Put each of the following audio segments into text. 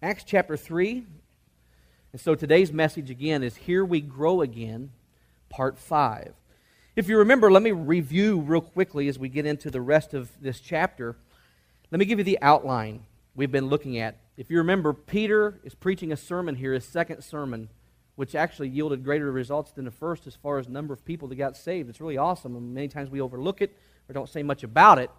Acts chapter 3. And so today's message again is Here We Grow Again, part 5. If you remember, let me review real quickly as we get into the rest of this chapter. Let me give you the outline we've been looking at. If you remember, Peter is preaching a sermon here, his second sermon, which actually yielded greater results than the first as far as number of people that got saved. It's really awesome, and many times we overlook it or don't say much about it.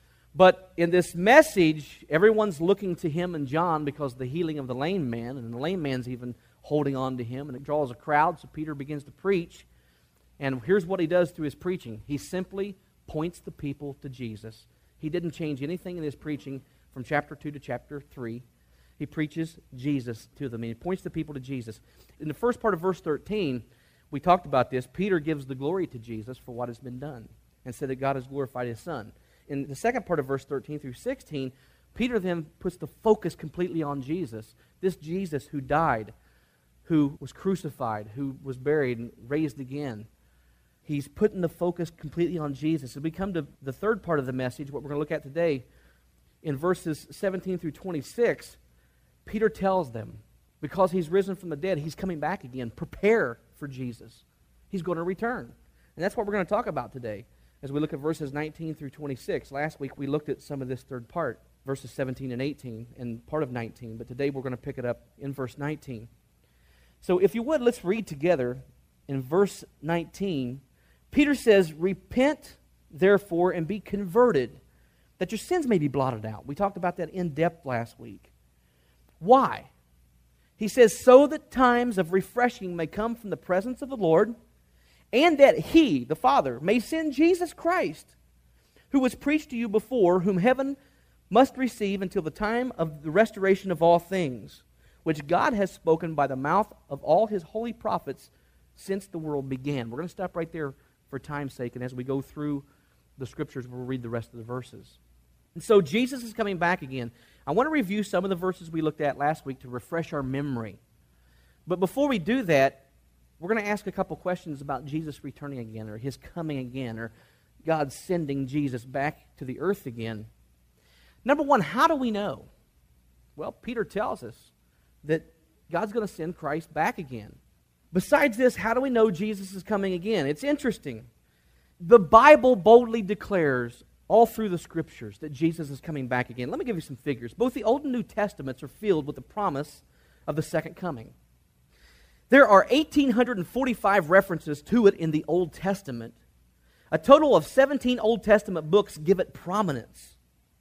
But in this message, everyone's looking to him and John because of the healing of the lame man, and the lame man's even holding on to him, and it draws a crowd, so Peter begins to preach. And here's what he does through his preaching. He simply points the people to Jesus. He didn't change anything in his preaching from chapter 2 to chapter 3. He preaches Jesus to them, and he points the people to Jesus. In the first part of verse 13, we talked about this. Peter gives the glory to Jesus for what has been done and said that God has glorified his Son. In the second part of verse 13 through 16, Peter then puts the focus completely on Jesus. This Jesus who died, who was crucified, who was buried and raised again. He's putting the focus completely on Jesus. As we come to the third part of the message, what we're going to look at today, in verses 17 through 26, Peter tells them, because he's risen from the dead, he's coming back again. Prepare for Jesus. He's going to return. And that's what we're going to talk about today as we look at verses 19 through 26. Last week we looked at some of this third part, verses 17 and 18, and part of 19. But today we're going to pick it up in verse 19. So if you would, let's read together in verse 19. Peter says, "Repent, therefore, and be converted, that your sins may be blotted out." We talked about that in depth last week. Why? He says, "So that times of refreshing may come from the presence of the Lord, and that He, the Father, may send Jesus Christ, who was preached to you before, whom heaven must receive until the time of the restoration of all things, which God has spoken by the mouth of all His holy prophets since the world began." We're going to stop right there for time's sake, and as we go through the Scriptures, we'll read the rest of the verses. And so Jesus is coming back again. I want to review some of the verses we looked at last week to refresh our memory. But before we do that, we're going to ask a couple questions about Jesus returning again, or His coming again, or God sending Jesus back to the earth again. Number one, how do we know? Well, Peter tells us that God's going to send Christ back again. Besides this, how do we know Jesus is coming again? It's interesting. The Bible boldly declares all through the Scriptures that Jesus is coming back again. Let me give you some figures. Both the Old and New Testaments are filled with the promise of the second coming. There are 1,845 references to it in the Old Testament. A total of 17 Old Testament books give it prominence.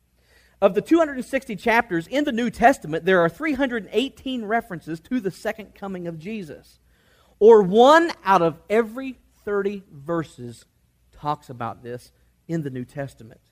Of the 260 chapters in the New Testament, there are 318 references to the second coming of Jesus. Or 1 out of every 30 verses talks about this in the New Testament.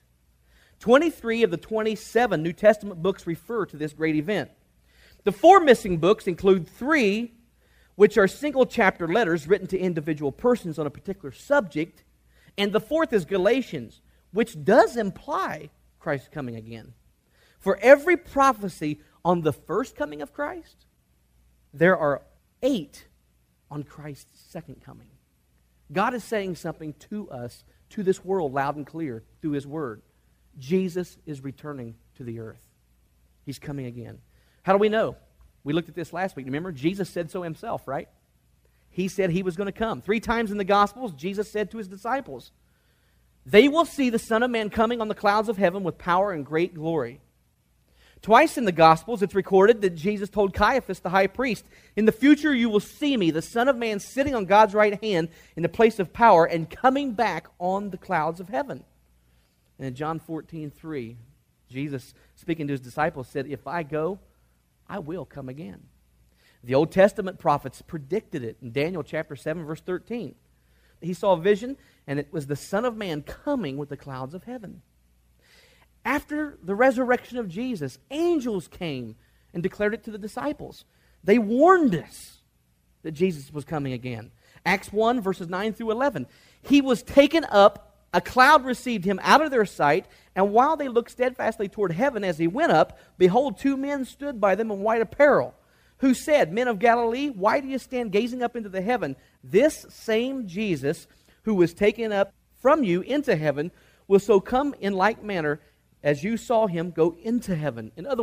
23 of the 27 New Testament books refer to this great event. The 4 missing books include 3 which are single chapter letters written to individual persons on a particular subject, and the 4th is Galatians, which does imply Christ's coming again. For every prophecy on the first coming of Christ, there are 8 on Christ's second coming. God is saying something to us, to this world, loud and clear, through His Word. Jesus is returning to the earth. He's coming again. How do we know? We looked at this last week. Remember, Jesus said so Himself, right? He said He was going to come. 3 times in the Gospels, Jesus said to His disciples, "They will see the Son of Man coming on the clouds of heaven with power and great glory." Twice in the Gospels, it's recorded that Jesus told Caiaphas, the high priest, "In the future you will see me, the Son of Man, sitting on God's right hand in the place of power and coming back on the clouds of heaven." And in John 14:3, Jesus, speaking to His disciples, said, "If I go, I will come again." The Old Testament prophets predicted it in Daniel chapter 7, verse 13. He saw a vision, and it was the Son of Man coming with the clouds of heaven. After the resurrection of Jesus, angels came and declared it to the disciples. They warned us that Jesus was coming again. Acts 1, verses 9 through 11. He was taken up, a cloud received Him out of their sight, and while they looked steadfastly toward heaven as He went up, behold, 2 men stood by them in white apparel, who said, "Men of Galilee, why do you stand gazing up into the heaven? This same Jesus who was taken up from you into heaven will so come in like manner as you saw Him go into heaven." In other words,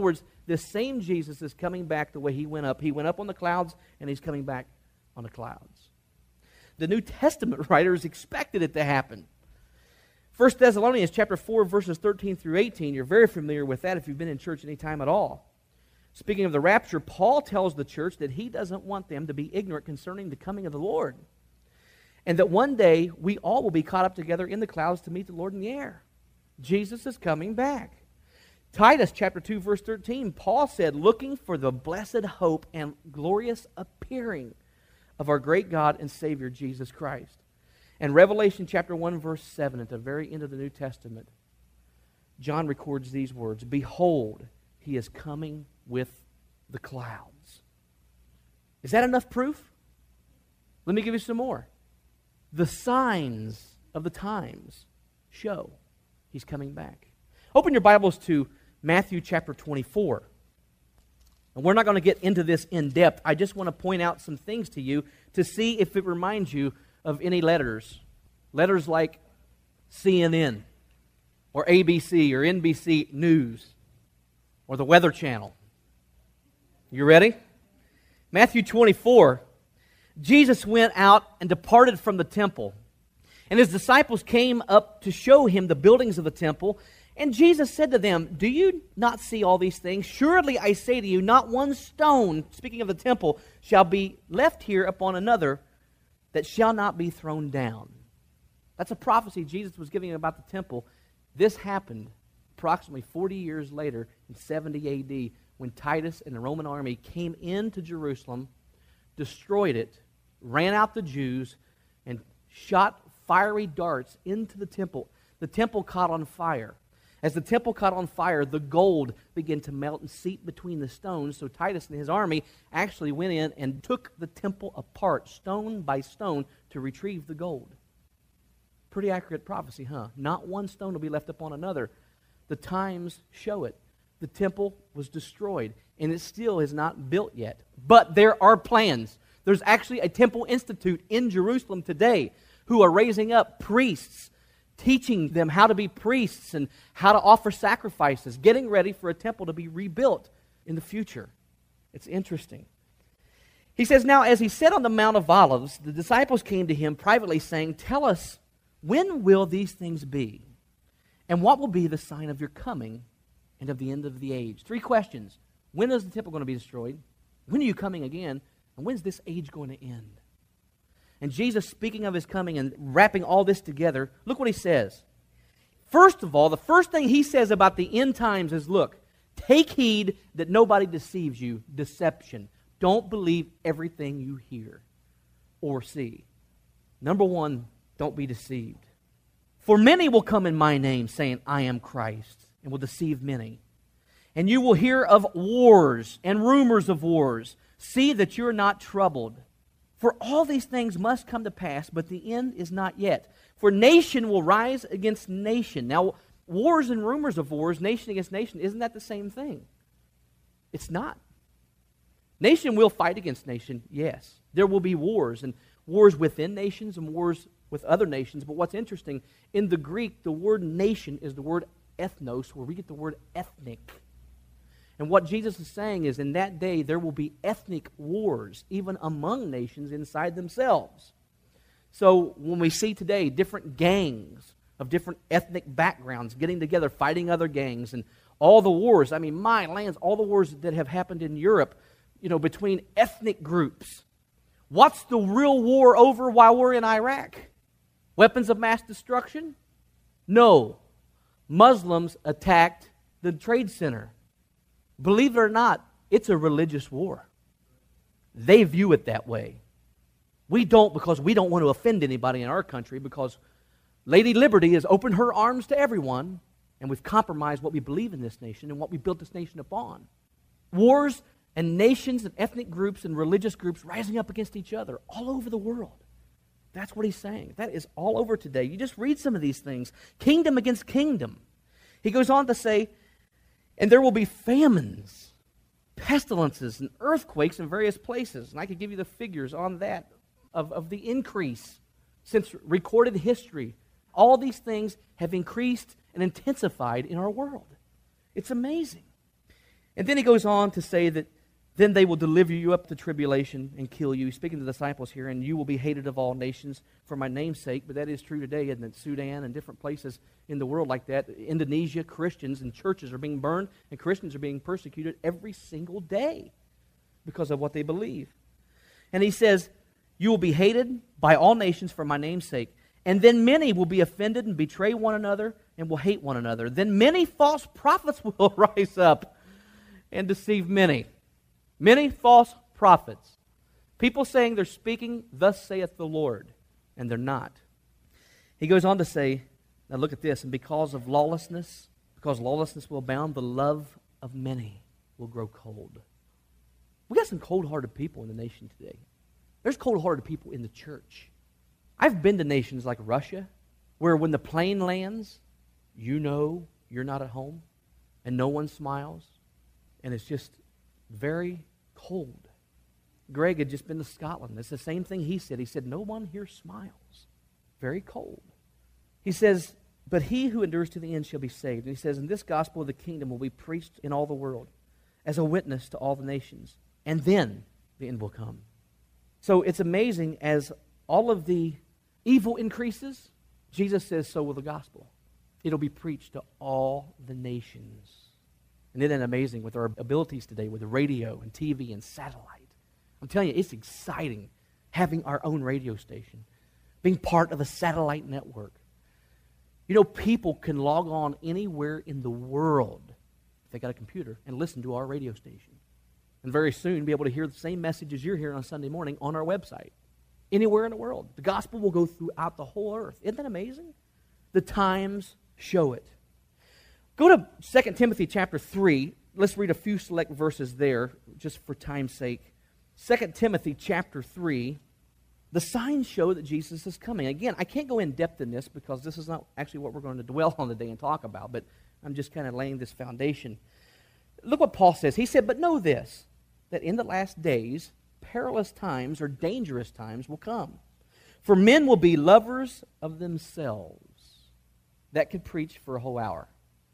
this same Jesus is coming back the way he went up. He went up on the clouds, and he's coming back on the clouds. The New Testament writers expected it to happen. 1 Thessalonians chapter 4, verses 13 through 18, you're very familiar with that if you've been in church any time at all. Speaking of the rapture, Paul tells the church that he doesn't want them to be ignorant concerning the coming of the Lord, and that one day we all will be caught up together in the clouds to meet the Lord in the air. Jesus is coming back. Titus chapter 2, verse 13, Paul said, looking for the blessed hope and glorious appearing of our great God and Savior, Jesus Christ. And Revelation chapter 1, verse 7, at the very end of the New Testament, John records these words, behold, he is coming with the clouds. Is that enough proof? Let me give you some more. The signs of the times show he's coming back. Open your Bibles to Matthew chapter 24. And we're not going to get into this in depth. I just want to point out some things to you to see if it reminds you of any letters. Letters like CNN or ABC or NBC News or the Weather Channel. You ready? Matthew 24. Jesus went out and departed from the temple. And his disciples came up to show him the buildings of the temple. And Jesus said to them, do you not see all these things? Surely I say to you, not one stone, speaking of the temple, shall be left here upon another that shall not be thrown down. That's a prophecy Jesus was giving about the temple. This happened approximately 40 years later in 70 A.D. when Titus and the Roman army came into Jerusalem, destroyed it, ran out the Jews, and shot fiery darts into the temple. The temple caught on fire. As the temple caught on fire, the gold began to melt and seep between the stones. So Titus and his army actually went in and took the temple apart, stone by stone, to retrieve the gold. Pretty accurate prophecy, huh? Not one stone will be left upon another. The times show it. The temple was destroyed, and it still is not built yet. But there are plans. There's actually a temple institute in Jerusalem today who are raising up priests, teaching them how to be priests and how to offer sacrifices, getting ready for a temple to be rebuilt in the future. It's interesting. He says, now as he sat on the Mount of Olives, the disciples came to him privately saying, tell us, when will these things be? And what will be the sign of your coming and of the end of the age? 3 questions. When is the temple going to be destroyed? When are you coming again? And when's this age going to end? And Jesus, speaking of his coming and wrapping all this together, look what he says. First of all, the first thing he says about the end times is, look, take heed that nobody deceives you. Deception. Don't believe everything you hear or see. Number 1, don't be deceived. For many will come in my name, saying, I am Christ, and will deceive many. And you will hear of wars and rumors of wars. See that you're not troubled. For all these things must come to pass, but the end is not yet. For nation will rise against nation. Now, wars and rumors of wars, nation against nation, isn't that the same thing? It's not. Nation will fight against nation, yes. There will be wars, and wars within nations and wars with other nations. But what's interesting, in the Greek, the word nation is the word ethnos, where we get the word ethnic. And what Jesus is saying is in that day there will be ethnic wars, even among nations inside themselves. So when we see today different gangs of different ethnic backgrounds getting together, fighting other gangs, and all the wars, I mean, my lands, all the wars that have happened in Europe, between ethnic groups. What's the real war over while we're in Iraq? Weapons of mass destruction? No. Muslims attacked the Trade Center. Believe it or not, it's a religious war. They view it that way. We don't, because we don't want to offend anybody in our country, because Lady Liberty has opened her arms to everyone, and we've compromised what we believe in this nation and what we built this nation upon. Wars and nations and ethnic groups and religious groups rising up against each other all over the world. That's what he's saying. That is all over today. You just read some of these things. Kingdom against kingdom. He goes on to say, and there will be famines, pestilences, and earthquakes in various places. And I could give you the figures on that of the increase since recorded history. All these things have increased and intensified in our world. It's amazing. And then he goes on to say that then they will deliver you up to tribulation and kill you. Speaking to the disciples here, and you will be hated of all nations for my name's sake. But that is true today, isn't it? Sudan and different places in the world like that. Indonesia, Christians and churches are being burned, and Christians are being persecuted every single day because of what they believe. And he says, you will be hated by all nations for my name's sake. And then many will be offended and betray one another and will hate one another. Then many false prophets will rise up and deceive many. Many false prophets. People saying they're speaking, thus saith the Lord, and they're not. He goes on to say, now look at this, and because lawlessness will abound, the love of many will grow cold. We got some cold-hearted people in the nation today. There's cold-hearted people in the church. I've been to nations like Russia, where when the plane lands, you know you're not at home, and no one smiles, and it's just very cold. Greg had just been to Scotland. It's the same thing he said. He said, no one here smiles. Very cold. He says, but he who endures to the end shall be saved. And he says, and this gospel of the kingdom will be preached in all the world as a witness to all the nations. And then the end will come. So it's amazing, as all of the evil increases, Jesus says, so will the gospel. It'll be preached to all the nations. And isn't it amazing with our abilities today with the radio and TV and satellite? I'm telling you, it's exciting having our own radio station, being part of a satellite network. You know, people can log on anywhere in the world if they got a computer and listen to our radio station. And very soon be able to hear the same messages you're hearing on Sunday morning on our website. Anywhere in the world. The gospel will go throughout the whole earth. Isn't that amazing? The times show it. Go to 2 Timothy chapter 3. Let's read a few select verses there, just for time's sake. 2 Timothy chapter 3. The signs show that Jesus is coming. Again, I can't go in depth in this because this is not actually what we're going to dwell on today and talk about, but I'm just kind of laying this foundation. Look what Paul says. He said, but know this, that in the last days, perilous times or dangerous times will come. For men will be lovers of themselves. That could preach for a whole hour.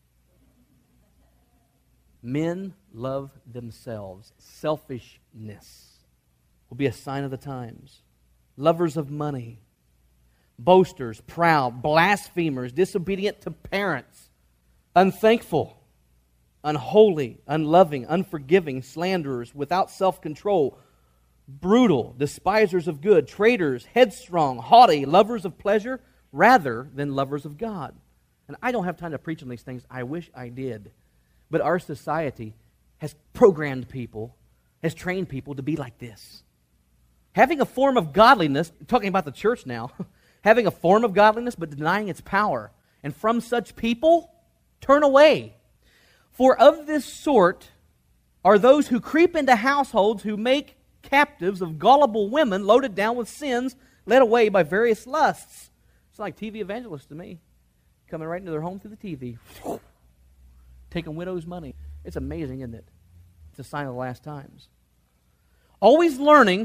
Men love themselves. Selfishness will be a sign of the times. Lovers of money, boasters, proud, blasphemers, disobedient to parents, unthankful, unholy, unloving, unforgiving, slanderers, without self-control, brutal, despisers of good, traitors, headstrong, haughty, lovers of pleasure rather than lovers of God. And I don't have time to preach on these things. I wish I did. But our society has programmed people, has trained people to be like this. Having a form of godliness, talking about the church now, having a form of godliness but denying its power. And from such people, turn away. For of this sort are those who creep into households, who make captives of gullible women loaded down with sins, led away by various lusts. It's like TV evangelists to me, coming right into their home through the TV, taking widows' money. It's amazing, isn't it? It's a sign of the last times. Always learning.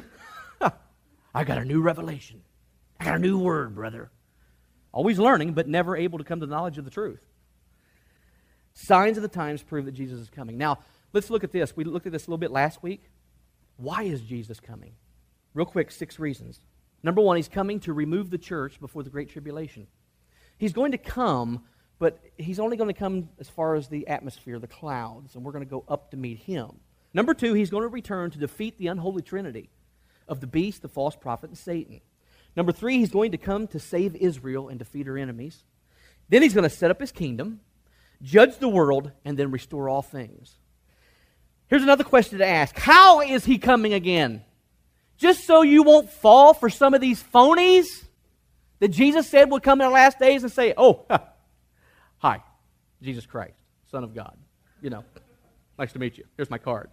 I got a new revelation. I got a new word, brother. Always learning, but never able to come to the knowledge of the truth. Signs of the times prove that Jesus is coming. Now, let's look at this. We looked at this a little bit last week. Why is Jesus coming? Real quick, 6 reasons. Number 1, he's coming to remove the church before the Great Tribulation. He's going to come, but he's only going to come as far as the atmosphere, the clouds, and we're going to go up to meet him. Number 2, he's going to return to defeat the unholy trinity of the beast, the false prophet, and Satan. Number 3, he's going to come to save Israel and defeat her enemies. Then he's going to set up his kingdom, judge the world, and then restore all things. Here's another question to ask. How is he coming again? Just so you won't fall for some of these phonies that Jesus said would come in the last days and say, oh, hi, Jesus Christ, Son of God. You know, nice to meet you. Here's my card.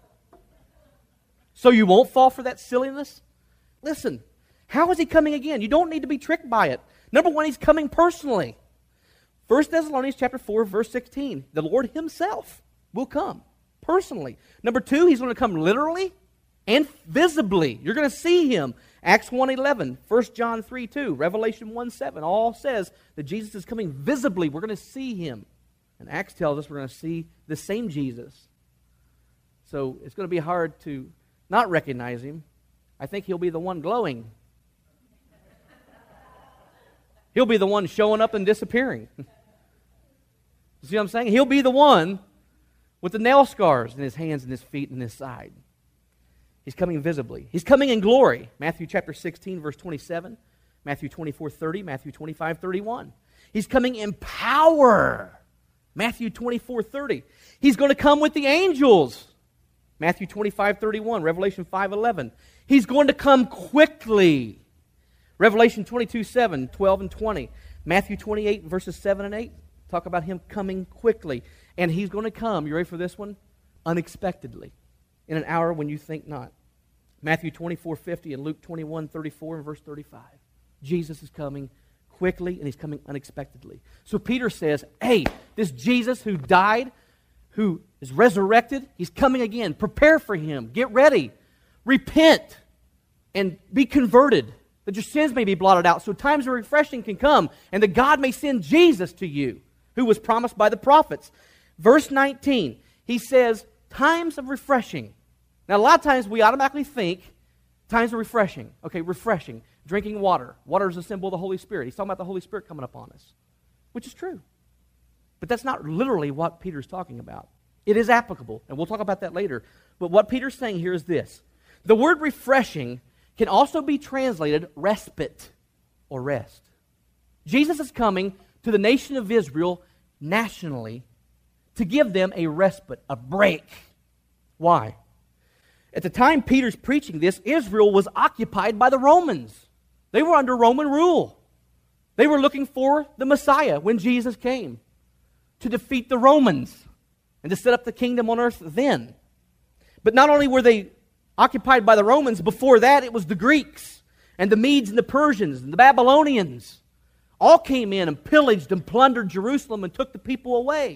So you won't fall for that silliness? Listen, how is he coming again? You don't need to be tricked by it. Number 1, he's coming personally. 1 Thessalonians chapter 4, verse 16. The Lord himself will come personally. Number 2, he's going to come literally and visibly. You're going to see him. Acts 1:11, 1 John 3:2, Revelation 1:7, all says that Jesus is coming visibly. We're going to see him. And Acts tells us we're going to see the same Jesus So it's going to be hard to not recognize him. I think he'll be the one glowing. He'll be the one showing up and disappearing. You see what I'm saying? He'll be the one with the nail scars in his hands and his feet and his side. He's coming visibly. He's coming in glory. Matthew chapter 16, verse 27. Matthew 24:30. Matthew 25:31. He's coming in power. Matthew 24:30. He's going to come with the angels. Matthew 25:31. Revelation 5:11. He's going to come quickly. Revelation 22:7, 12 and 20. Matthew 28, verses 7 and 8. Talk about him coming quickly. And he's going to come, you ready for this one? Unexpectedly. In an hour when you think not. Matthew 24:50 and Luke 21:34 and verse 35. Jesus is coming quickly and he's coming unexpectedly. So Peter says, hey, this Jesus who died, who is resurrected, he's coming again. Prepare for him. Get ready. Repent and be converted, that your sins may be blotted out, so times of refreshing can come, and that God may send Jesus to you, who was promised by the prophets. Verse 19, he says, times of refreshing. Now, a lot of times we automatically think times of refreshing. Okay, refreshing. Drinking water. Water is a symbol of the Holy Spirit. He's talking about the Holy Spirit coming upon us, which is true. But that's not literally what Peter's talking about. It is applicable, and we'll talk about that later. But what Peter's saying here is this. The word refreshing can also be translated respite or rest. Jesus is coming to the nation of Israel nationally to give them a respite, a break. Why? At the time Peter's preaching this, Israel was occupied by the Romans. They were under Roman rule. They were looking for the Messiah when Jesus came to defeat the Romans and to set up the kingdom on earth then. But not only were they occupied by the Romans, before that it was the Greeks and the Medes and the Persians and the Babylonians. All came in and pillaged and plundered Jerusalem and took the people away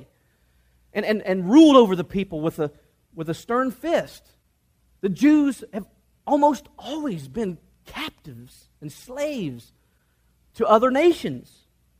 and ruled over the people with a stern fist. The Jews have almost always been captives and slaves to other nations.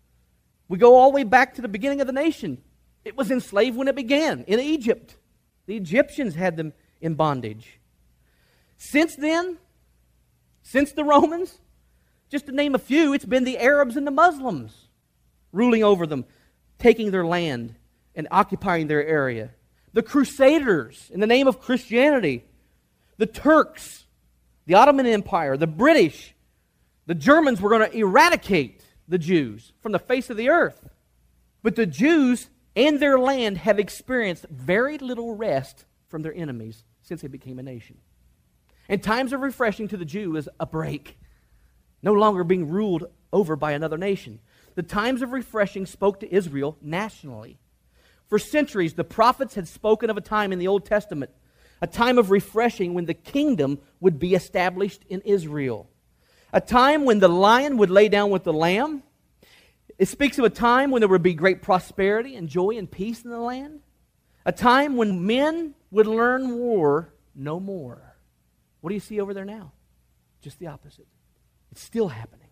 We go all the way back to the beginning of the nation. It was enslaved when it began in Egypt. The Egyptians had them in bondage. Since then, since the Romans, just to name a few, it's been the Arabs and the Muslims ruling over them, taking their land and occupying their area. The Crusaders, in the name of Christianity. The Turks, the Ottoman Empire, the British, the Germans were going to eradicate the Jews from the face of the earth. But the Jews and their land have experienced very little rest from their enemies since they became a nation. And times of refreshing to the Jew is a break, no longer being ruled over by another nation. The times of refreshing spoke to Israel nationally. For centuries, the prophets had spoken of a time in the Old Testament, a time of refreshing when the kingdom would be established in Israel. A time when the lion would lay down with the lamb. It speaks of a time when there would be great prosperity and joy and peace in the land. A time when men would learn war no more. What do you see over there now? Just the opposite. It's still happening.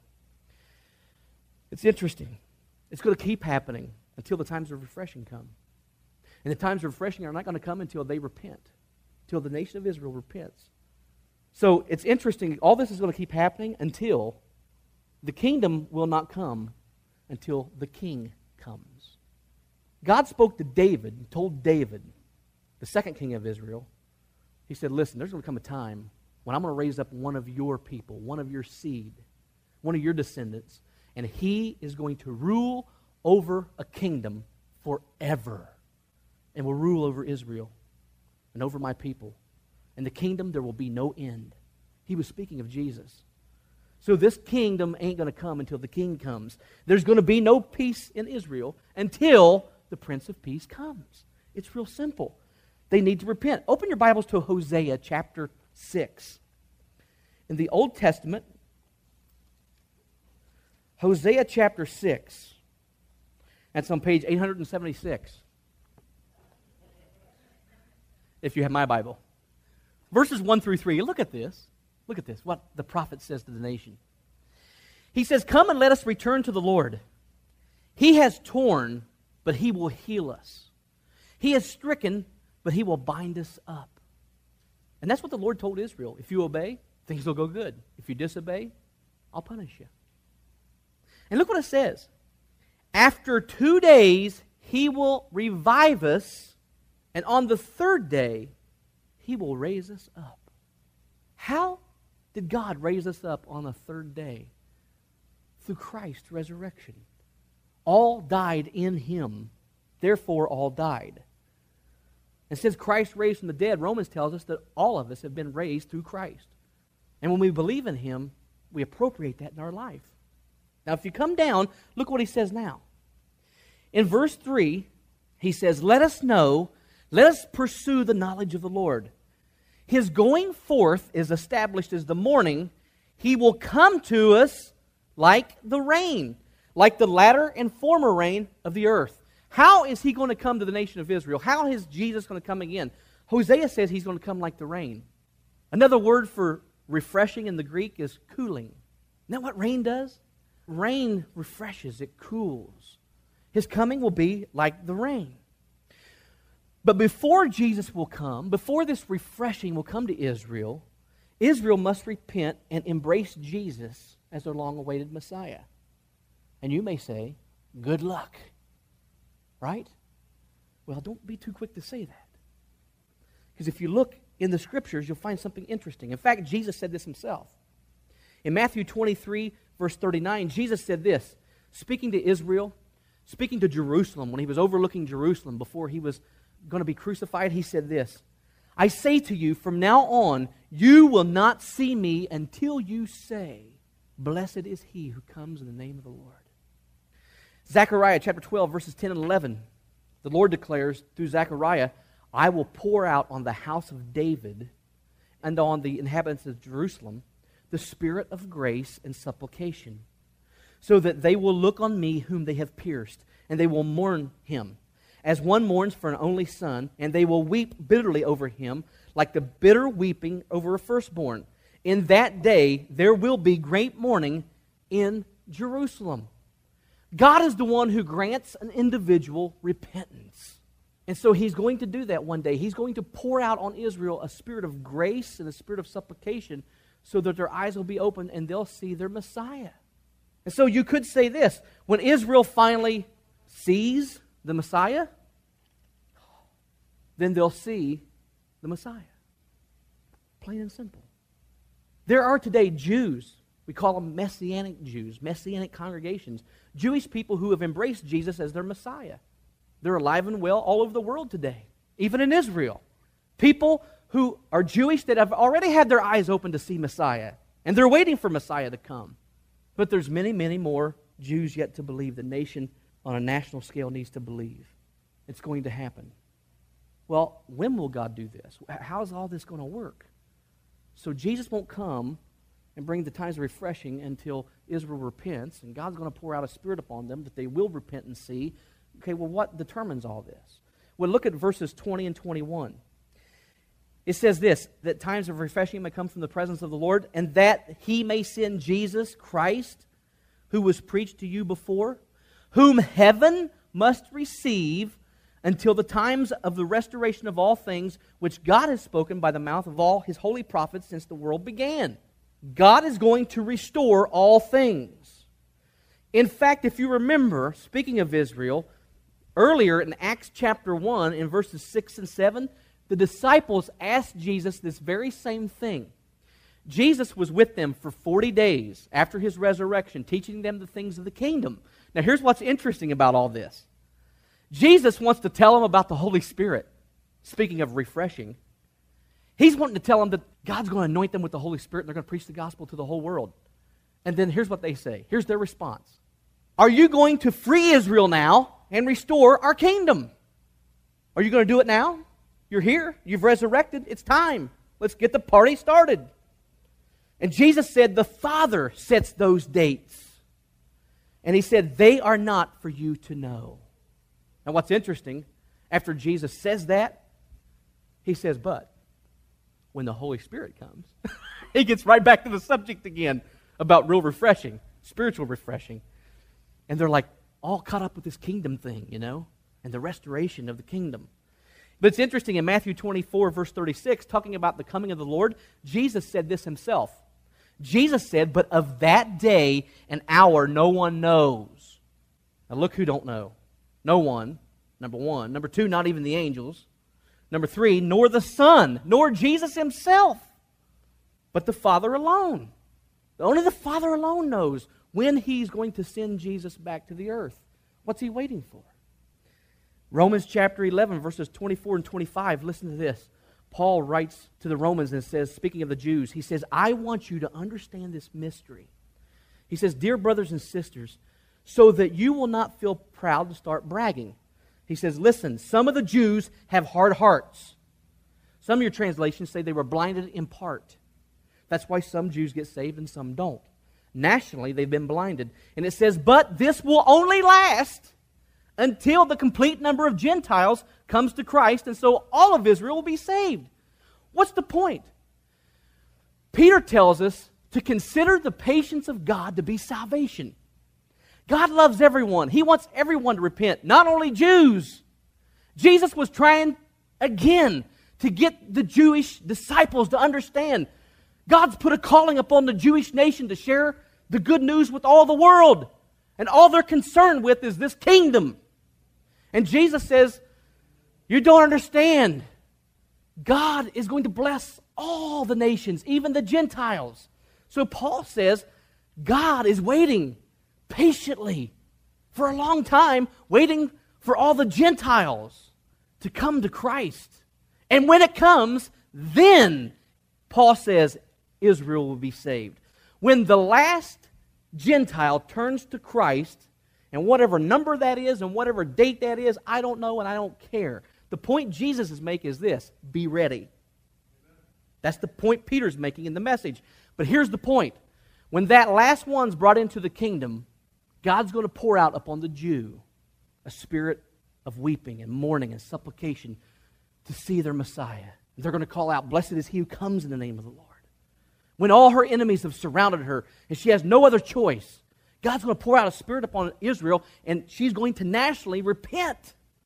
It's interesting. It's going to keep happening until the times of refreshing come. And the times of refreshing are not going to come until they repent, until the nation of Israel repents. So it's interesting. All this is going to keep happening until the kingdom will not come until the king comes. God spoke to David and told David, the second king of Israel, he said, listen, there's going to come a time when I'm going to raise up one of your people, one of your seed, one of your descendants, and he is going to rule over a kingdom forever and will rule over Israel and over my people. In the kingdom, there will be no end. He was speaking of Jesus. So this kingdom ain't going to come until the king comes. There's going to be no peace in Israel until the Prince of Peace comes. It's real simple. They need to repent. Open your Bibles to Hosea chapter 6. In the Old Testament, Hosea chapter 6. That's on page 876. If you have my Bible. Verses 1 through 3. Look at this. Look at this, what the prophet says to the nation. He says, come and let us return to the Lord. He has torn, but he will heal us. He has stricken, but he will bind us up. And that's what the Lord told Israel. If you obey, things will go good. If you disobey, I'll punish you. And look what it says. After 2 days, He will revive us, and on the third day, He will raise us up. How did God raise us up on the third day? Through Christ's resurrection. All died in Him. Therefore, all died. And since Christ raised from the dead, Romans tells us that all of us have been raised through Christ. And when we believe in Him, we appropriate that in our life. Now, if you come down, look what he says now. In verse 3, he says, let us pursue the knowledge of the Lord. His going forth is established as the morning. He will come to us like the rain, like the latter and former rain of the earth. How is He going to come to the nation of Israel? How is Jesus going to come again? Hosea says He's going to come like the rain. Another word for refreshing in the Greek is cooling. Isn't that what rain does? Rain refreshes, it cools. His coming will be like the rain. But before Jesus will come, before this refreshing will come to Israel, Israel must repent and embrace Jesus as their long-awaited Messiah. And you may say, good luck. Right? Well, don't be too quick to say that. Because if you look in the Scriptures, you'll find something interesting. In fact, Jesus said this Himself. In Matthew 23, verse 39, Jesus said this, speaking to Israel, speaking to Jerusalem, when He was overlooking Jerusalem before He was going to be crucified, He said this, I say to you, from now on, you will not see me until you say, blessed is He who comes in the name of the Lord. Zechariah chapter 12, verses 10 and 11, the Lord declares through Zechariah, I will pour out on the house of David and on the inhabitants of Jerusalem the spirit of grace and supplication, so that they will look on me whom they have pierced, and they will mourn Him, as one mourns for an only son, and they will weep bitterly over Him, like the bitter weeping over a firstborn. In that day there will be great mourning in Jerusalem. God is the one who grants an individual repentance. And so He's going to do that one day. He's going to pour out on Israel a spirit of grace and a spirit of supplication so that their eyes will be opened and they'll see their Messiah. And so you could say this, when Israel finally sees the Messiah, then they'll see the Messiah. Plain and simple. There are today Jews, we call them Messianic Jews, Messianic congregations, Jewish people who have embraced Jesus as their Messiah. They're alive and well all over the world today, even in Israel. People who are Jewish that have already had their eyes open to see Messiah, and they're waiting for Messiah to come. But there's many, many more Jews yet to believe. The nation on a national scale needs to believe. It's going to happen. Well, when will God do this? How is all this going to work? So Jesus won't come and bring the times of refreshing until Israel repents, and God's going to pour out a spirit upon them that they will repent and see. Okay, well, what determines all this? Well, look at verses 20 and 21. It says this, that times of refreshing may come from the presence of the Lord, and that He may send Jesus Christ, who was preached to you before, whom heaven must receive until the times of the restoration of all things, which God has spoken by the mouth of all His holy prophets since the world began. God is going to restore all things. In fact, if you remember, speaking of Israel, earlier in Acts chapter 1, in verses 6 and 7, the disciples asked Jesus this very same thing. Jesus was with them for 40 days after His resurrection, teaching them the things of the kingdom. Now here's what's interesting about all this. Jesus wants to tell them about the Holy Spirit. Speaking of refreshing, He's wanting to tell them that God's going to anoint them with the Holy Spirit and they're going to preach the gospel to the whole world. And then here's what they say. Here's their response. Are you going to free Israel now and restore our kingdom? Are you going to do it now? You're here. You've resurrected. It's time. Let's get the party started. And Jesus said the Father sets those dates. And He said they are not for you to know. Now what's interesting, after Jesus says that, He says, but when the Holy Spirit comes, He gets right back to the subject again about real refreshing, spiritual refreshing. And they're like all caught up with this kingdom thing, and the restoration of the kingdom. But it's interesting, in Matthew 24, verse 36, talking about the coming of the Lord, Jesus said this himself. Jesus said, "But of that day and hour no one knows." Now look who don't know. No one, number one. Number two, not even the angels. Number three, nor the Son, nor Jesus himself, but the Father alone. Only the Father alone knows when He's going to send Jesus back to the earth. What's He waiting for? Romans chapter 11, verses 24 and 25, listen to this. Paul writes to the Romans and says, speaking of the Jews, he says, "I want you to understand this mystery." He says, "Dear brothers and sisters, so that you will not feel proud to start bragging." He says, "Listen, some of the Jews have hard hearts." Some of your translations say they were blinded in part. That's why some Jews get saved and some don't. Nationally, they've been blinded. And it says, "But this will only last until the complete number of Gentiles comes to Christ, and so all of Israel will be saved." What's the point? Peter tells us to consider the patience of God to be salvation. God loves everyone. He wants everyone to repent, not only Jews. Jesus was trying again to get the Jewish disciples to understand God's put a calling upon the Jewish nation to share the good news with all the world. And all they're concerned with is this kingdom. And Jesus says, you don't understand. God is going to bless all the nations, even the Gentiles. So Paul says, God is waiting patiently for a long time, waiting for all the Gentiles to come to Christ. And when it comes, then, Paul says, Israel will be saved. When the last Gentile turns to Christ, and whatever number that is and whatever date that is, I don't know and I don't care. The point Jesus is making is this: be ready. That's the point Peter's making in the message. But here's the point. When that last one's brought into the kingdom, God's going to pour out upon the Jew a spirit of weeping and mourning and supplication to see their Messiah. They're going to call out, "Blessed is he who comes in the name of the Lord." When all her enemies have surrounded her and she has no other choice, God's going to pour out a spirit upon Israel, and she's going to nationally repent.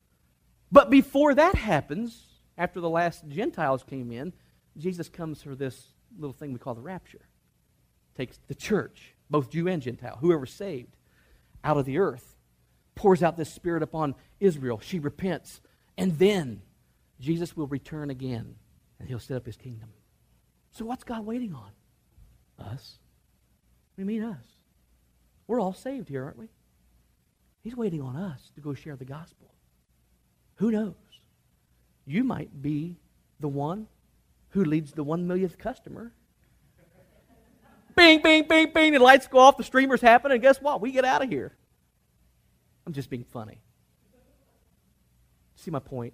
But before that happens, after the last Gentiles came in, Jesus comes for this little thing we call the rapture. Takes the church, both Jew and Gentile, whoever's saved, out of the earth, pours out this spirit upon Israel. She repents, and then Jesus will return again, and he'll set up his kingdom. So what's God waiting on? Us. What do you mean us? We're all saved here, aren't we? He's waiting on us to go share the gospel. Who knows? You might be the one who leads the 1 millionth customer. Bing, bing, bing, bing, the lights go off, the streamers happen, and guess what? We get out of here. I'm just being funny. See my point?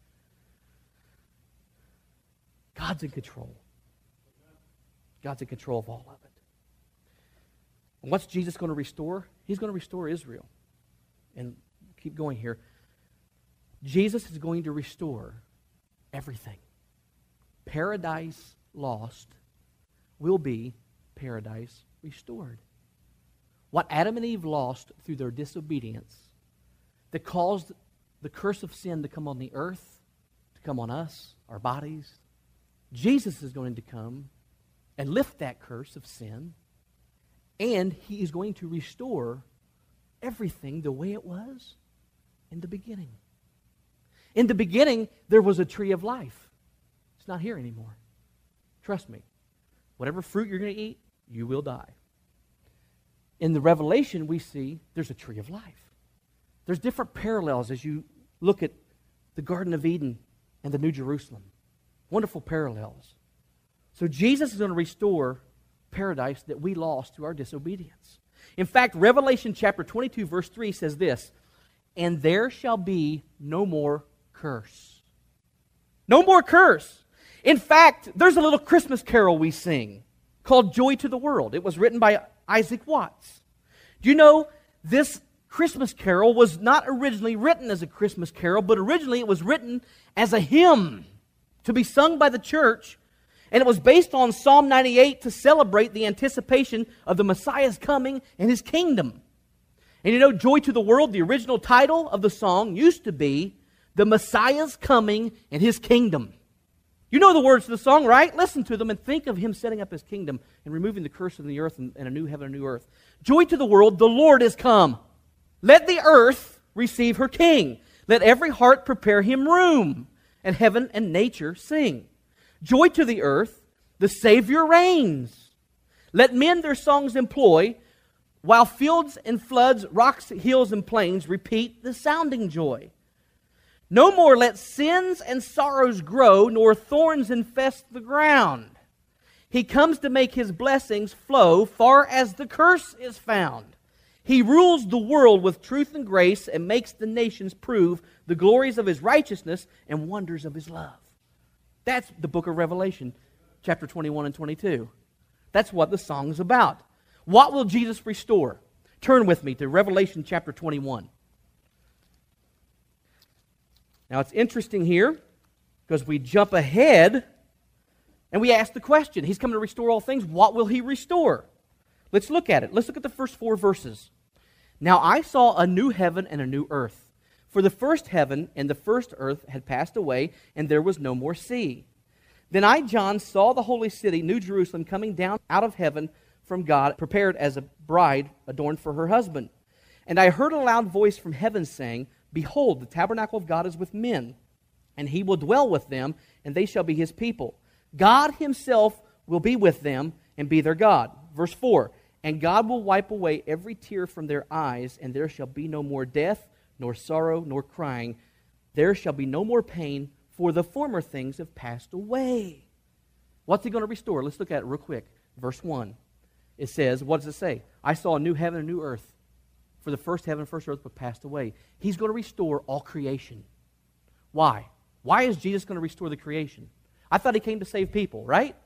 God's in control. God's in control of all of it. And what's Jesus going to restore? He's going to restore Israel. And keep going here. Jesus is going to restore everything. Paradise lost will be paradise restored. What Adam and Eve lost through their disobedience that caused the curse of sin to come on the earth, to come on us, our bodies, Jesus is going to come and lift that curse of sin, and he is going to restore everything the way it was in the beginning. In the beginning, there was a tree of life. It's not here anymore. Trust me. Whatever fruit you're going to eat, you will die. In the Revelation, we see there's a tree of life. There's different parallels as you look at the Garden of Eden and the New Jerusalem. Wonderful parallels. So Jesus is going to restore paradise that we lost through our disobedience. In fact, Revelation chapter 22, verse 3 says this: "And there shall be no more curse." No more curse. In fact, there's a little Christmas carol we sing called "Joy to the World." It was written by Isaac Watts. Do you know this Christmas carol was not originally written as a Christmas carol, but originally it was written as a hymn to be sung by the church, and it was based on Psalm 98 to celebrate the anticipation of the Messiah's coming and his kingdom. And you know, "Joy to the World," the original title of the song used to be The Messiah's coming and his kingdom. You know the words of the song, right? Listen to them and think of him setting up his kingdom and removing the curse of the earth and a new heaven and a new earth. Joy to the world, the Lord is come. Let the earth receive her king. Let every heart prepare him room, and heaven and nature sing. Joy to the earth, the Savior reigns. Let men their songs employ, while fields and floods, rocks, hills, and plains repeat the sounding joy. No more let sins and sorrows grow, nor thorns infest the ground. He comes to make his blessings flow far as the curse is found. He rules the world with truth and grace and makes the nations prove the glories of his righteousness and wonders of his love. That's the book of Revelation, chapter 21 and 22. That's what the song's about. What will Jesus restore? Turn with me to Revelation chapter 21. Now it's interesting here because we jump ahead and we ask the question. He's coming to restore all things. What will he restore? Let's look at it. Let's look at the first 4 verses. Now I saw a new heaven and a new earth. For the first heaven and the first earth had passed away, and there was no more sea. Then I, John, saw the holy city, New Jerusalem, coming down out of heaven from God, prepared as a bride adorned for her husband. And I heard a loud voice from heaven saying, Behold, the tabernacle of God is with men, and he will dwell with them, and they shall be his people. God himself will be with them and be their God. Verse 4, And God will wipe away every tear from their eyes, and there shall be no more death, nor sorrow, nor crying. There shall be no more pain, for the former things have passed away. What's he going to restore? Let's look at it real quick. Verse 1. It says, what does it say? I saw a new heaven and a new earth. For the first heaven and first earth were passed away. He's going to restore all creation. Why? Why is Jesus going to restore the creation? I thought he came to save people, right?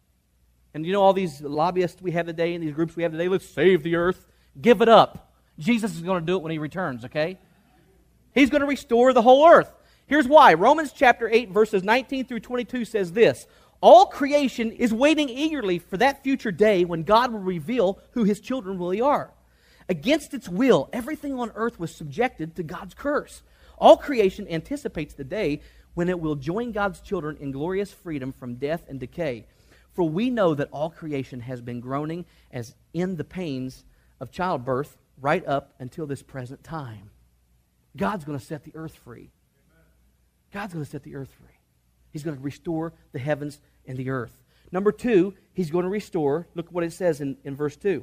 And you know all these lobbyists we have today and these groups we have today, let's save the earth. Give it up. Jesus is going to do it when he returns, okay? He's going to restore the whole earth. Here's why. Romans chapter 8, verses 19 through 22 says this. All creation is waiting eagerly for that future day when God will reveal who his children really are. Against its will, everything on earth was subjected to God's curse. All creation anticipates the day when it will join God's children in glorious freedom from death and decay. For we know that all creation has been groaning as in the pains of childbirth right up until this present time. God's going to set the earth free. God's going to set the earth free. He's going to restore the heavens and the earth. Number 2, he's going to restore, look what it says in verse 2.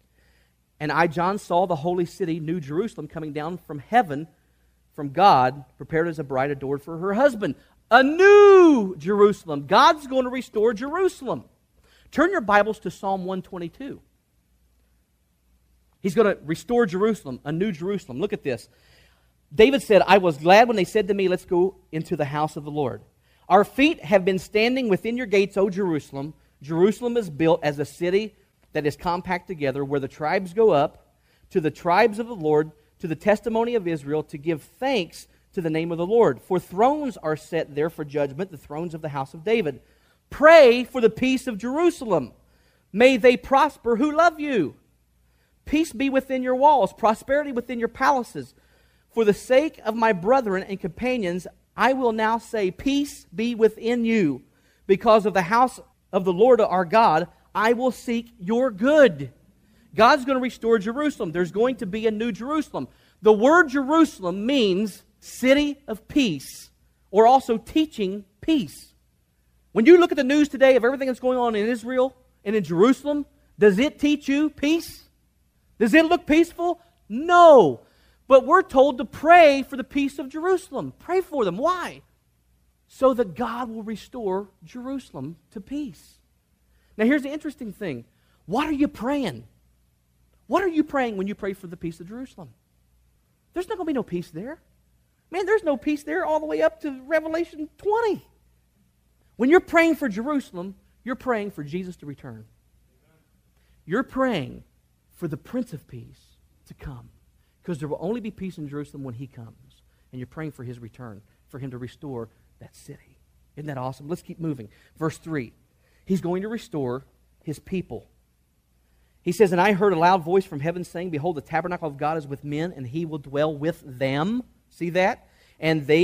And I, John, saw the holy city, New Jerusalem, coming down from heaven, from God, prepared as a bride adored for her husband. A new Jerusalem. God's going to restore Jerusalem. Turn your Bibles to Psalm 122. He's going to restore Jerusalem, a new Jerusalem. Look at this. David said, I was glad when they said to me, let's go into the house of the Lord. Our feet have been standing within your gates, O Jerusalem. Jerusalem is built as a city that is compact together, where the tribes go up, to the tribes of the Lord, to the testimony of Israel, to give thanks to the name of the Lord. For thrones are set there for judgment, the thrones of the house of David. Pray for the peace of Jerusalem. May they prosper who love you. Peace be within your walls, prosperity within your palaces. For the sake of my brethren and companions, I will now say, peace be within you. Because of the house of the Lord our God, I will seek your good. God's going to restore Jerusalem. There's going to be a new Jerusalem. The word Jerusalem means city of peace, or also teaching peace. When you look at the news today of everything that's going on in Israel and in Jerusalem, does it teach you peace? Does it look peaceful? No. But we're told to pray for the peace of Jerusalem. Pray for them. Why? So that God will restore Jerusalem to peace. Now here's the interesting thing. What are you praying? What are you praying when you pray for the peace of Jerusalem? There's not going to be no peace there. Man, there's no peace there all the way up to Revelation 20. When you're praying for Jerusalem, you're praying for Jesus to return. You're praying for the Prince of Peace to come. Because there will only be peace in Jerusalem when he comes. And you're praying for his return, for him to restore that city. Isn't that awesome? Let's keep moving. Verse 3. He's going to restore his people. He says, and I heard a loud voice from heaven saying, Behold, the tabernacle of God is with men, and he will dwell with them. See that? And they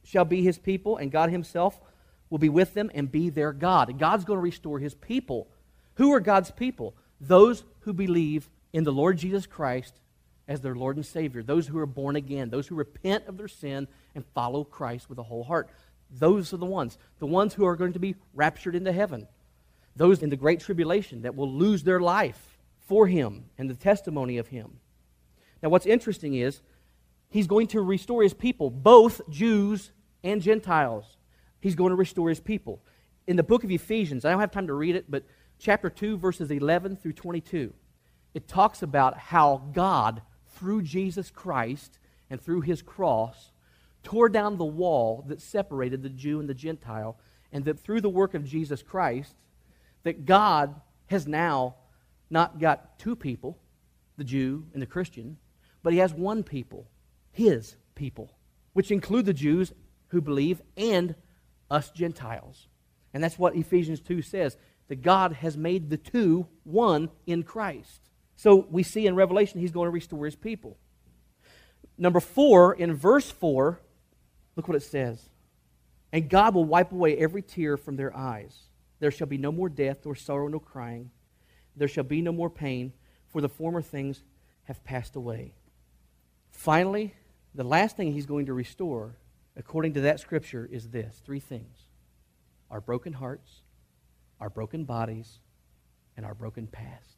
shall be his people, and God himself will be with them and be their God. And God's going to restore his people. Who are God's people? Those who believe in the Lord Jesus Christ as their Lord and Savior. Those who are born again. Those who repent of their sin and follow Christ with a whole heart. Those are the ones who are going to be raptured into heaven. Those in the great tribulation that will lose their life for him and the testimony of him. Now what's interesting is, he's going to restore his people, both Jews and Gentiles. He's going to restore his people. In the book of Ephesians, I don't have time to read it, but chapter 2, verses 11 through 22, it talks about how God, through Jesus Christ and through his cross, tore down the wall that separated the Jew and the Gentile, and that through the work of Jesus Christ, that God has now not got two people, the Jew and the Christian, but he has one people, his people, which include the Jews who believe and us Gentiles. And that's what Ephesians 2 says, that God has made the two one in Christ. So we see in Revelation he's going to restore his people. Number 4, in verse 4, look what it says. And God will wipe away every tear from their eyes. There shall be no more death, nor sorrow, nor crying. There shall be no more pain, for the former things have passed away. Finally, the last thing he's going to restore, according to that scripture, is this. 3 things. Our broken hearts, our broken bodies, and our broken past.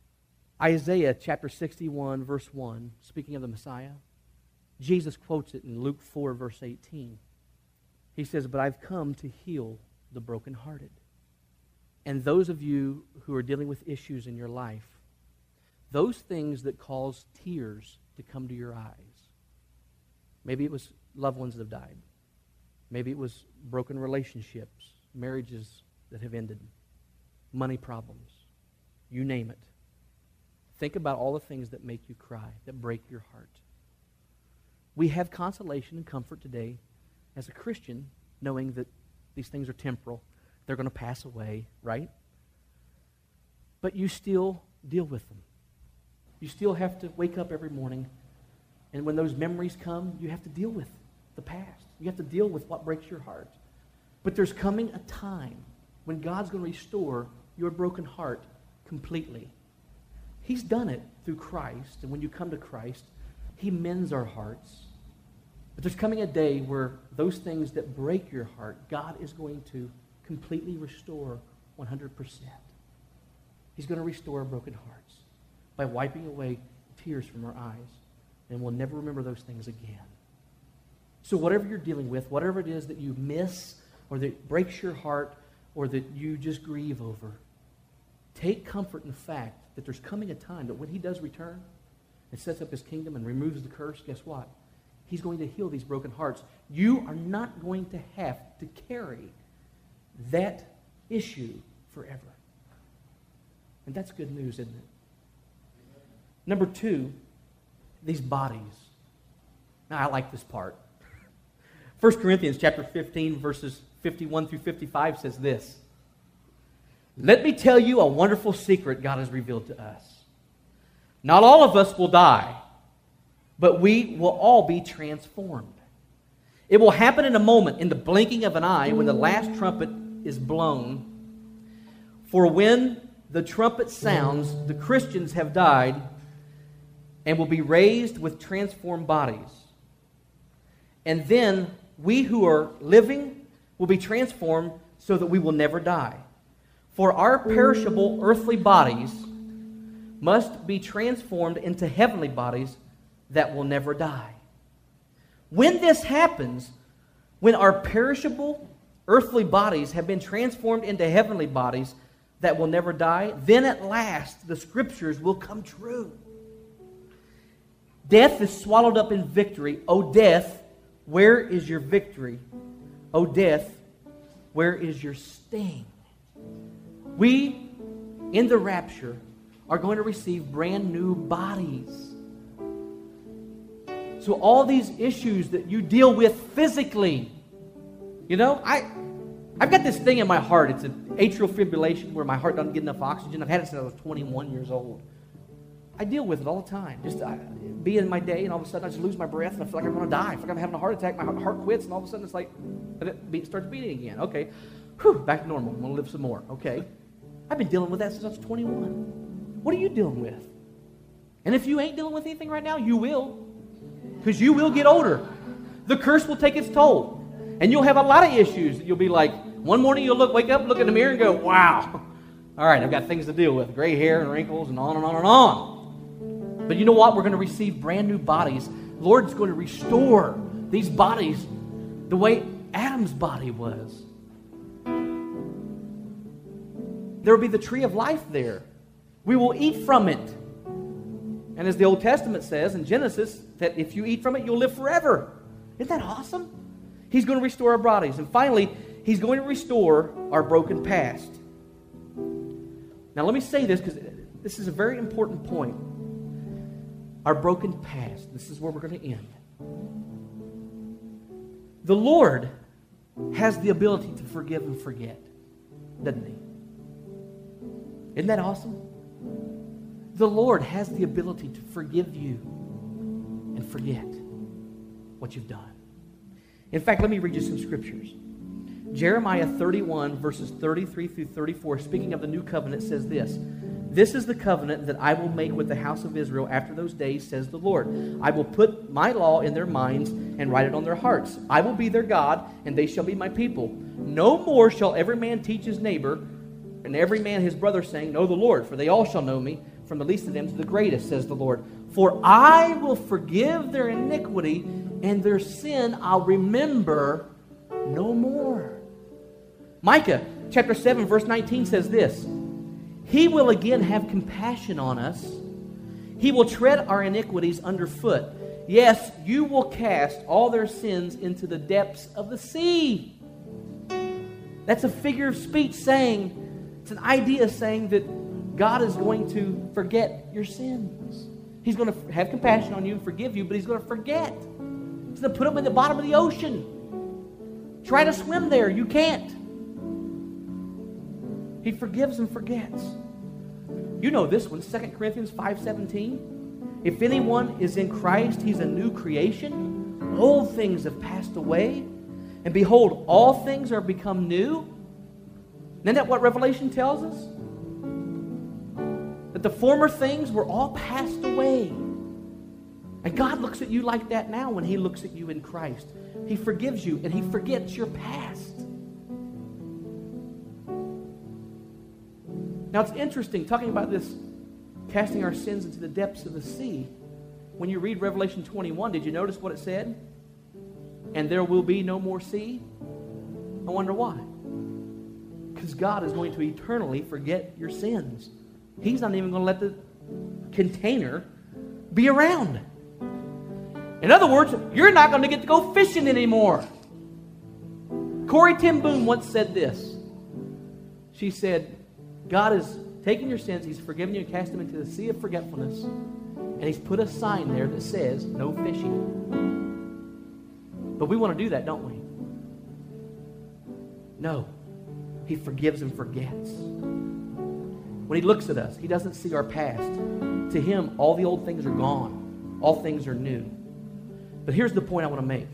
Isaiah chapter 61, verse 1, speaking of the Messiah, Jesus quotes it in Luke 4, verse 18. He says, "But I've come to heal the brokenhearted." And those of you who are dealing with issues in your life, those things that cause tears to come to your eyes, maybe it was loved ones that have died. Maybe it was broken relationships, marriages that have ended, money problems, you name it. Think about all the things that make you cry, that break your heart. We have consolation and comfort today as a Christian, knowing that these things are temporal. They're going to pass away, right? But you still deal with them. You still have to wake up every morning, and when those memories come, you have to deal with the past. You have to deal with what breaks your heart. But there's coming a time when God's going to restore your broken heart completely. He's done it through Christ, and when you come to Christ, he mends our hearts. But there's coming a day where those things that break your heart, God is going to completely restore 100%. He's going to restore our broken hearts by wiping away tears from our eyes, and we'll never remember those things again. So whatever you're dealing with, whatever it is that you miss or that breaks your heart or that you just grieve over, take comfort in the fact that there's coming a time that when he does return and sets up his kingdom and removes the curse, guess what? He's going to heal these broken hearts. You are not going to have to carry that issue forever. And that's good news, isn't it? Number 2, these bodies. Now, I like this part. 1 Corinthians chapter 15, verses 51 through 55 says this. "Let me tell you a wonderful secret God has revealed to us. Not all of us will die, but we will all be transformed. It will happen in a moment, in the blinking of an eye, when the last trumpet is blown. For when the trumpet sounds, the Christians have died and will be raised with transformed bodies. And then we who are living will be transformed so that we will never die. For our perishable earthly bodies must be transformed into heavenly bodies that will never die. When this happens, when our perishable earthly bodies have been transformed into heavenly bodies that will never die, then at last the scriptures will come true. Death is swallowed up in victory. O death, where is your victory? O death, where is your sting?" We, in the rapture, are going to receive brand new bodies. So all these issues that you deal with physically, I've got this thing in my heart. It's an atrial fibrillation where my heart doesn't get enough oxygen. I've had it since I was 21 years old. I deal with it all the time. Just be in my day, and all of a sudden I just lose my breath, and I feel like I'm going to die. I feel like I'm having a heart attack. My heart quits, and all of a sudden it's like, it starts beating again. Okay, back to normal. I'm going to live some more. Okay. I've been dealing with that since I was 21. What are you dealing with? And if you ain't dealing with anything right now, you will. Because you will get older. The curse will take its toll. And you'll have a lot of issues that you'll be like, one morning you'll wake up, look in the mirror, and go, wow. All right, I've got things to deal with. Gray hair and wrinkles and on and on and on. But you know what? We're going to receive brand new bodies. The Lord's going to restore these bodies the way Adam's body was. There will be the tree of life there. We will eat from it. And as the Old Testament says in Genesis, that if you eat from it, you'll live forever. Isn't that awesome? He's going to restore our bodies. And finally, He's going to restore our broken past. Now let me say this, because this is a very important point. Our broken past. This is where we're going to end. The Lord has the ability to forgive and forget, doesn't He? Isn't that awesome? The Lord has the ability to forgive you and forget what you've done. In fact, let me read you some scriptures. Jeremiah 31, verses 33 through 34, speaking of the new covenant, says this. This is the covenant that I will make with the house of Israel after those days, says the Lord. I will put my law in their minds and write it on their hearts. I will be their God, and they shall be my people. No more shall every man teach his neighbor, and every man his brother, saying, Know the Lord, for they all shall know me, from the least of them to the greatest, says the Lord. For I will forgive their iniquity, and their sin I'll remember no more. Micah chapter 7, verse 19 says this. He will again have compassion on us. He will tread our iniquities underfoot. Yes, you will cast all their sins into the depths of the sea. That's a figure of speech saying, it's an idea saying that God is going to forget your sins. He's going to have compassion on you and forgive you, but He's going to forget. He's going to put them in the bottom of the ocean. Try to swim there. You can't. He forgives and forgets. You know this one, 2 Corinthians 5:17. If anyone is in Christ, he's a new creation. Old things have passed away, and behold, all things are become new. Isn't that what Revelation tells us? That the former things were all passed away. And God looks at you like that now when He looks at you in Christ. He forgives you and He forgets your past. Now it's interesting, talking about this, casting our sins into the depths of the sea. When you read Revelation 21, did you notice what it said? And there will be no more sea? I wonder why. Because God is going to eternally forget your sins. He's not even going to let the container be around. In other words, you're not going to get to go fishing anymore. Corrie ten Boom once said this. She said, God has taken your sins, He's forgiven you and cast them into the sea of forgetfulness, and He's put a sign there that says, no fishing. But we want to do that, don't we? No. He forgives and forgets. When He looks at us, He doesn't see our past. To Him, all the old things are gone. All things are new. But here's the point I want to make.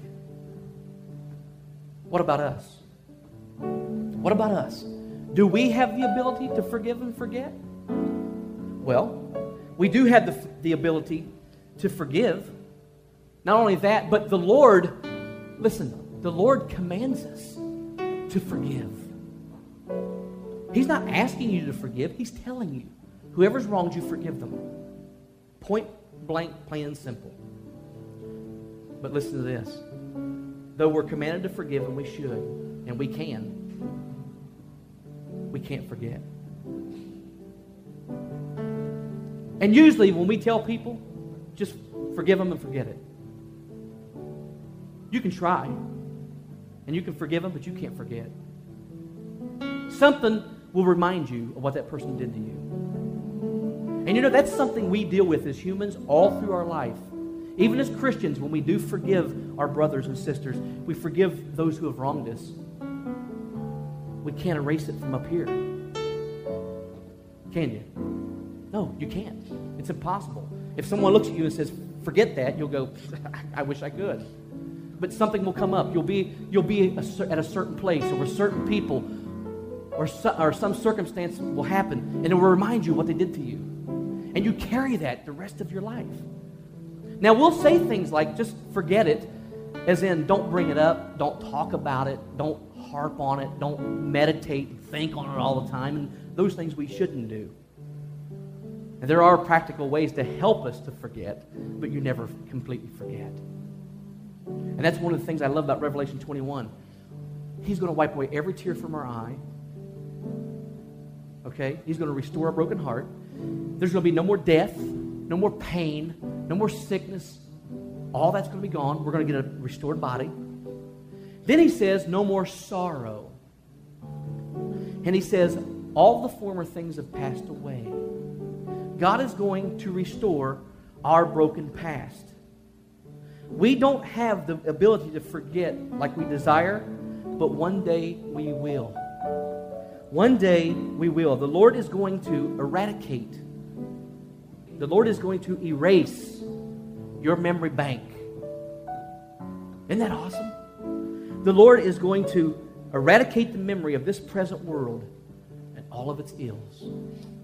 What about us? What about us? Do we have the ability to forgive and forget? Well, we do have the ability to forgive. Not only that, but the Lord, listen, the Lord commands us to forgive. He's not asking you to forgive. He's telling you, whoever's wronged you, forgive them. Point blank, plain and simple. But listen to this. Though we're commanded to forgive, and we should, and we can't forget. And usually when we tell people, just forgive them and forget it. You can try, and you can forgive them, but you can't forget. Something will remind you of what that person did to you. And you know, that's something we deal with as humans all through our life. Even as Christians, when we do forgive our brothers and sisters, we forgive those who have wronged us. We can't erase it from up here. Can you? No, you can't. It's impossible. If someone looks at you and says, forget that, you'll go, I wish I could. But something will come up. You'll be at a certain place or with certain people or some circumstance will happen, and it will remind you what they did to you. And you carry that the rest of your life. Now, we'll say things like, just forget it, as in don't bring it up, don't talk about it, don't harp on it, don't meditate and think on it all the time, and those things we shouldn't do. And there are practical ways to help us to forget, but you never completely forget. And that's one of the things I love about Revelation 21. He's going to wipe away every tear from our eye. Okay? He's going to restore a broken heart. There's going to be no more death, no more pain, no more sickness. All that's going to be gone. We're going to get a restored body. Then he says, no more sorrow. And he says, all the former things have passed away. God is going to restore our broken past. We don't have the ability to forget like we desire, but one day we will. One day we will. The Lord is going to eradicate. The Lord is going to erase your memory bank. Isn't that awesome? The Lord is going to eradicate the memory of this present world and all of its ills.